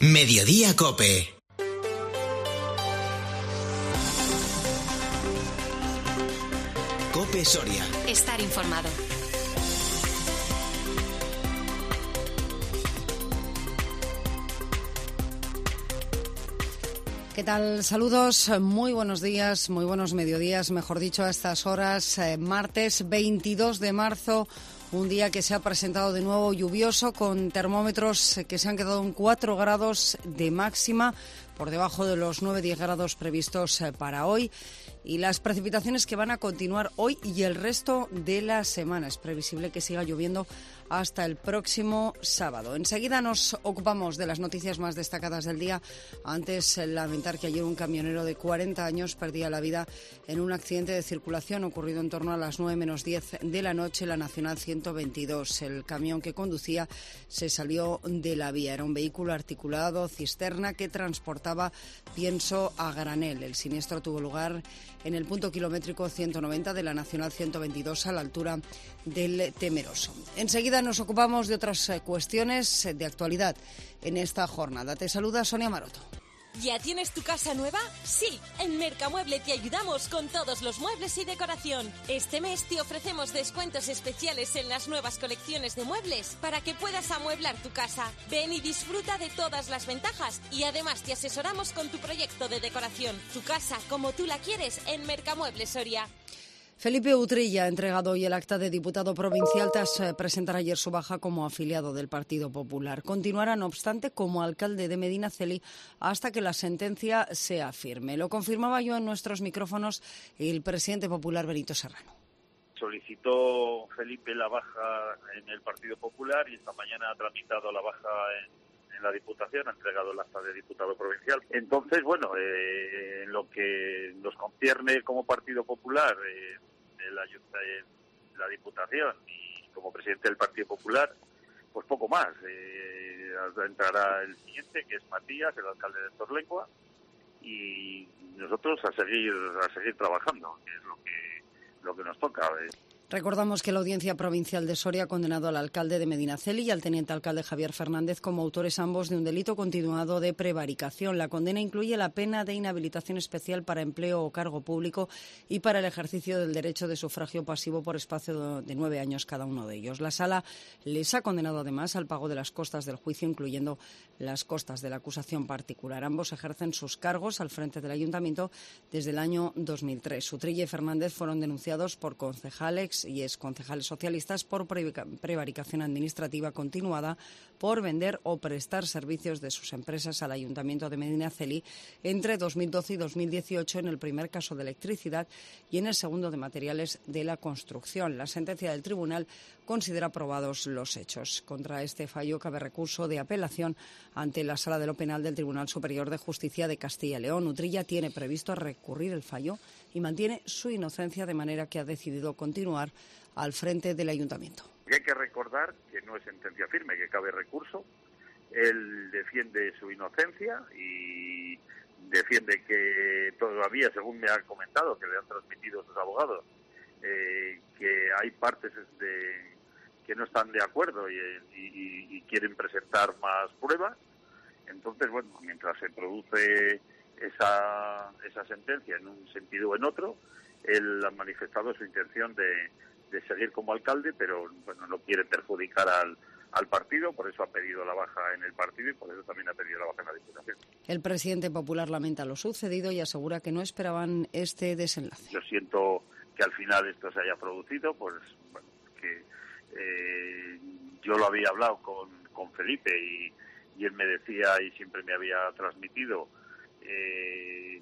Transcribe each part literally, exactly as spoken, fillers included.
Mediodía COPE. COPE Soria. Estar informado. ¿Qué tal? Saludos, muy buenos días, muy buenos mediodías, mejor dicho, a estas horas, eh, martes veintidós de marzo, un día que se ha presentado de nuevo lluvioso, con termómetros que se han quedado en cuatro grados de máxima, por debajo de los nueve a diez grados previstos eh, para hoy. Y las precipitaciones que van a continuar hoy y el resto de la semana. Es previsible que siga lloviendo hasta el próximo sábado. Enseguida nos ocupamos de las noticias más destacadas del día. Antes, lamentar que ayer un camionero de cuarenta años perdía la vida en un accidente de circulación ocurrido en torno a las nueve menos diez de la noche en la Nacional ciento veintidós. El camión que conducía se salió de la vía. Era un vehículo articulado cisterna que transportaba pienso a granel. El siniestro tuvo lugar en el punto kilométrico ciento noventa de la Nacional ciento veintidós, a la altura del Temeroso. Enseguida nos ocupamos de otras cuestiones de actualidad en esta jornada. Te saluda Sonia Maroto. ¿Ya tienes tu casa nueva? Sí, en Mercamueble te ayudamos con todos los muebles y decoración. Este mes te ofrecemos descuentos especiales en las nuevas colecciones de muebles para que puedas amueblar tu casa. Ven y disfruta de todas las ventajas y además te asesoramos con tu proyecto de decoración. Tu casa como tú la quieres en Mercamueble Soria. Felipe Utrilla ha entregado hoy el acta de diputado provincial tras presentar ayer su baja como afiliado del Partido Popular. Continuará, no obstante, como alcalde de Medinaceli hasta que la sentencia sea firme. Lo confirmaba yo en nuestros micrófonos el presidente popular Benito Serrano. Solicitó Felipe la baja en el Partido Popular y esta mañana ha tramitado la baja en, en la Diputación, ha entregado el acta de diputado provincial. Entonces, bueno, eh, en lo que nos concierne como Partido Popular, eh, de la, de la Diputación y como presidente del Partido Popular, pues poco más. Eh, entrará el siguiente, que es Matías, el alcalde de Torlengua, y nosotros a seguir a seguir trabajando, que es lo que lo que nos toca. Eh. Recordamos que la Audiencia Provincial de Soria ha condenado al alcalde de Medinaceli y al teniente alcalde Javier Fernández como autores ambos de un delito continuado de prevaricación. La condena incluye la pena de inhabilitación especial para empleo o cargo público y para el ejercicio del derecho de sufragio pasivo por espacio de nueve años cada uno de ellos. La Sala les ha condenado además al pago de las costas del juicio, incluyendo las costas de la acusación particular. Ambos ejercen sus cargos al frente del Ayuntamiento desde el año dos mil tres. Utrilla y Fernández fueron denunciados por concejales y exconcejales socialistas por prevaricación administrativa continuada por vender o prestar servicios de sus empresas al Ayuntamiento de Medinaceli entre dos mil doce y dos mil dieciocho, en el primer caso de electricidad y en el segundo de materiales de la construcción. La sentencia del tribunal considera aprobados los hechos. Contra este fallo cabe recurso de apelación ante la Sala de lo Penal del Tribunal Superior de Justicia de Castilla y León. Utrilla tiene previsto recurrir el fallo y mantiene su inocencia, de manera que ha decidido continuar al frente del ayuntamiento. Hay que recordar que no es sentencia firme, que cabe recurso. Él defiende su inocencia y defiende que todavía, según me ha comentado, que le han transmitido sus abogados, eh, que hay partes de, que no están de acuerdo y, y, y quieren presentar más pruebas. Entonces, bueno, mientras se produce esa esa sentencia en un sentido o en otro, él ha manifestado su intención de, de seguir como alcalde, pero bueno, no quiere perjudicar al, al partido, por eso ha pedido la baja en el partido y por eso también ha pedido la baja en la Diputación. El presidente popular lamenta lo sucedido y asegura que no esperaban este desenlace. Yo siento que al final esto se haya producido, pues bueno, que eh, yo lo había hablado con, con Felipe y, y él me decía y siempre me había transmitido Eh,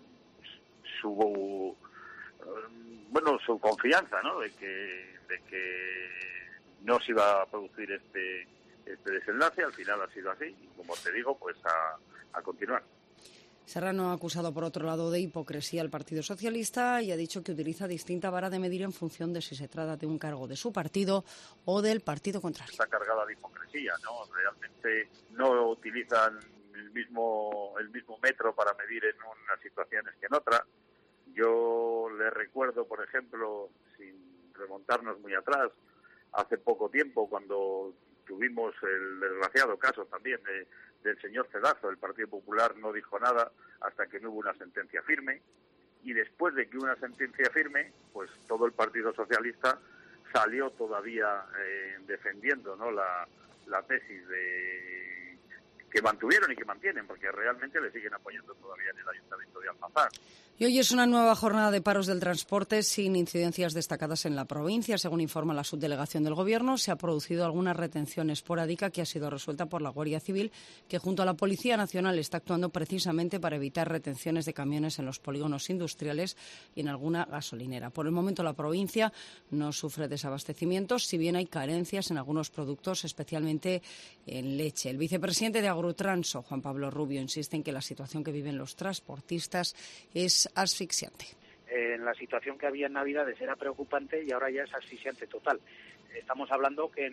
su bueno su confianza, ¿no? de que de que no se iba a producir este este desenlace. Al final ha sido así y, como te digo, pues a, a continuar. Serrano ha acusado, por otro lado, de hipocresía al Partido Socialista y ha dicho que utiliza distinta vara de medir en función de si se trata de un cargo de su partido o del partido contrario. Está cargada de hipocresía, ¿no? Realmente no utilizan el mismo el mismo metro para medir en unas situaciones que en otras. Yo le recuerdo, por ejemplo, sin remontarnos muy atrás, hace poco tiempo, cuando tuvimos el desgraciado caso también de, del señor Cedazo. El Partido Popular no dijo nada hasta que no hubo una sentencia firme, y después de que hubo una sentencia firme, pues todo el Partido Socialista salió todavía eh, defendiendo, ¿no?, la, la tesis de que mantuvieron y que mantienen, porque realmente le siguen apoyando todavía en el Ayuntamiento de Almazán. Y hoy es una nueva jornada de paros del transporte sin incidencias destacadas en la provincia. Según informa la subdelegación del Gobierno, se ha producido alguna retención esporádica que ha sido resuelta por la Guardia Civil, que junto a la Policía Nacional está actuando precisamente para evitar retenciones de camiones en los polígonos industriales y en alguna gasolinera. Por el momento la provincia no sufre desabastecimientos, si bien hay carencias en algunos productos, especialmente en leche. El vicepresidente de Agrutranso, Juan Pablo Rubio, insiste en que la situación que viven los transportistas es asfixiante. En la situación que había en Navidades era preocupante y ahora ya es asfixiante total. Estamos hablando que en,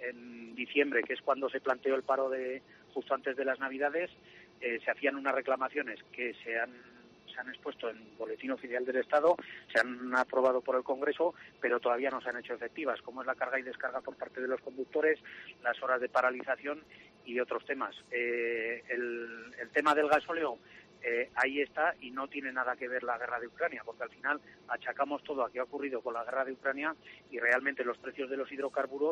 en diciembre, que es cuando se planteó el paro de justo antes de las Navidades, eh, se hacían unas reclamaciones que se han, se han expuesto en Boletín Oficial del Estado, se han aprobado por el Congreso, pero todavía no se han hecho efectivas, como es la carga y descarga por parte de los conductores, las horas de paralización y otros temas. Eh, el, el tema del gasóleo, Eh, ahí está, y no tiene nada que ver la guerra de Ucrania, porque al final achacamos todo a qué ha ocurrido con la guerra de Ucrania, y realmente los precios de los hidrocarburos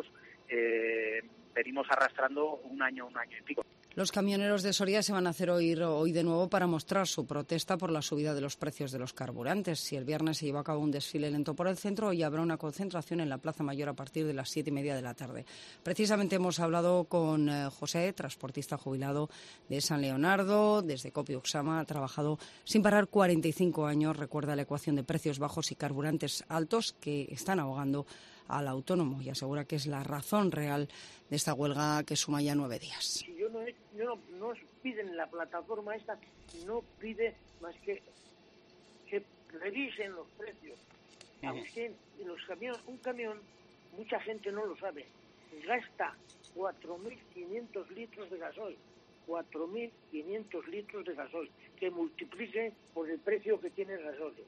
eh, venimos arrastrando un año, un año y pico. Los camioneros de Soria se van a hacer oír hoy de nuevo para mostrar su protesta por la subida de los precios de los carburantes. Si el viernes se llevó a cabo un desfile lento por el centro, hoy habrá una concentración en la Plaza Mayor a partir de las siete y media de la tarde. Precisamente hemos hablado con eh, José, transportista jubilado de San Leonardo, desde Copi-Uxama, ha trabajado sin parar cuarenta y cinco años, recuerda la ecuación de precios bajos y carburantes altos que están ahogando al autónomo, y asegura que es la razón real de esta huelga que suma ya nueve días. Si yo no, yo no, no piden la plataforma esta, no pide más que que revisen los precios. A usted, en los camiones, un camión, mucha gente no lo sabe, gasta cuatro mil quinientos litros de gasoil, cuatro mil quinientos litros de gasoil, que multiplique por el precio que tiene el gasóleo.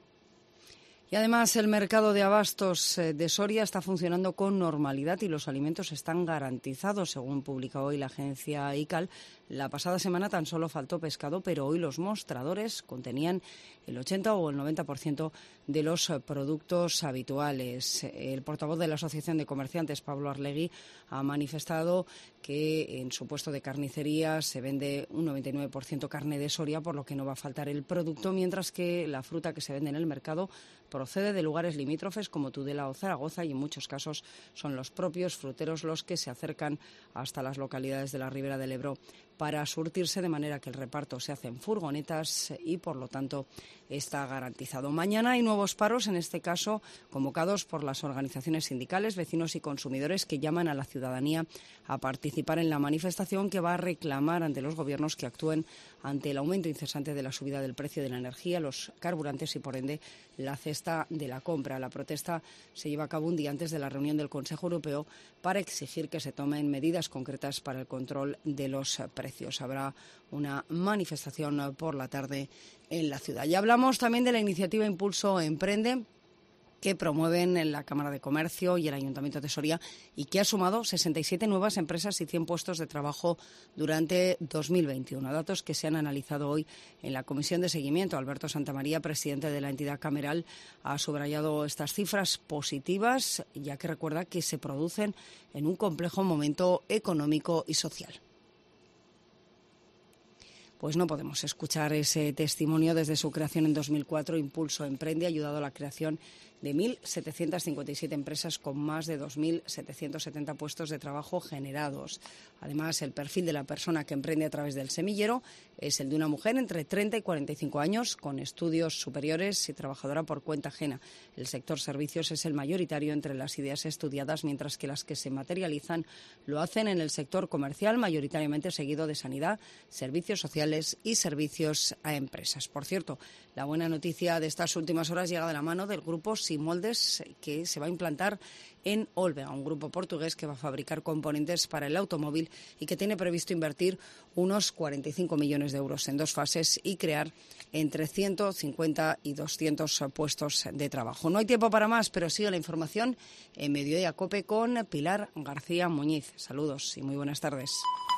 Y además el mercado de abastos de Soria está funcionando con normalidad y los alimentos están garantizados, según publica hoy la agencia ICAL. La pasada semana tan solo faltó pescado, pero hoy los mostradores contenían el ochenta o el noventa por ciento de los productos habituales. El portavoz de la Asociación de Comerciantes, Pablo Arlegui, ha manifestado que en su puesto de carnicería se vende un noventa y nueve por ciento carne de Soria, por lo que no va a faltar el producto, mientras que la fruta que se vende en el mercado procede de lugares limítrofes como Tudela o Zaragoza, y en muchos casos son los propios fruteros los que se acercan hasta las localidades de la Ribera del Ebro para surtirse, de manera que el reparto se hace en furgonetas y, por lo tanto, está garantizado. Mañana hay nuevos paros, en este caso convocados por las organizaciones sindicales, vecinos y consumidores, que llaman a la ciudadanía a participar en la manifestación que va a reclamar ante los gobiernos que actúen ante el aumento incesante de la subida del precio de la energía, los carburantes y, por ende, la cesta de la compra. La protesta se lleva a cabo un día antes de la reunión del Consejo Europeo para exigir que se tomen medidas concretas para el control de los precios. Habrá una manifestación por la tarde en la ciudad. Ya hablamos también de la iniciativa Impulso Emprende, que promueven en la Cámara de Comercio y el Ayuntamiento de Soria, y que ha sumado sesenta y siete nuevas empresas y cien puestos de trabajo durante dos mil veintiuno. Datos que se han analizado hoy en la Comisión de Seguimiento. Alberto Santamaría, presidente de la entidad cameral, ha subrayado estas cifras positivas, ya que recuerda que se producen en un complejo momento económico y social. Pues no podemos escuchar ese testimonio. Desde su creación en dos mil cuatro, Impulso Emprende ha ayudado a la creación de mil setecientas cincuenta y siete empresas con más de dos mil setecientos setenta puestos de trabajo generados. Además, el perfil de la persona que emprende a través del semillero es el de una mujer entre treinta y cuarenta y cinco años, con estudios superiores y trabajadora por cuenta ajena. El sector servicios es el mayoritario entre las ideas estudiadas, mientras que las que se materializan lo hacen en el sector comercial, mayoritariamente seguido de sanidad, servicios sociales y servicios a empresas. Por cierto, la buena noticia de estas últimas horas llega de la mano del grupo Simoldes, que se va a implantar en Olvega, un grupo portugués que va a fabricar componentes para el automóvil y que tiene previsto invertir unos cuarenta y cinco millones de euros en dos fases y crear entre ciento cincuenta y doscientos puestos de trabajo. No hay tiempo para más, pero sigue la información en Mediodía Cope con Pilar García Muñiz. Saludos y muy buenas tardes.